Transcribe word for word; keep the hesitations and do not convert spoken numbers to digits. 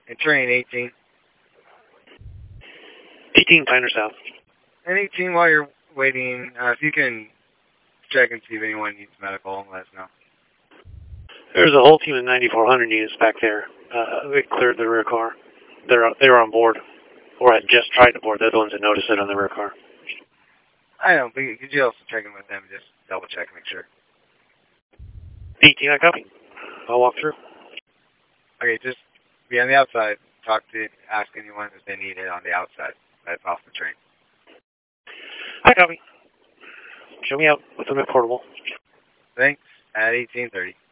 And train eighteen. eighteen, Piner South. And eighteen, while you're waiting, uh, if you can check and see if anyone needs medical, let us know. There's a whole team of ninety-four hundred units back there. Uh, they cleared the rear car. They're they were on board, or had just tried to board. They're the ones that noticed it on the rear car. I know, but could you also check in with them, just double check, make sure. eighteen, I copy. I'll walk through. Okay, just be on the outside. Talk to, ask anyone if they need it on the outside. That's off the train. I copy. Show me out with the portable. Thanks. At eighteen thirty.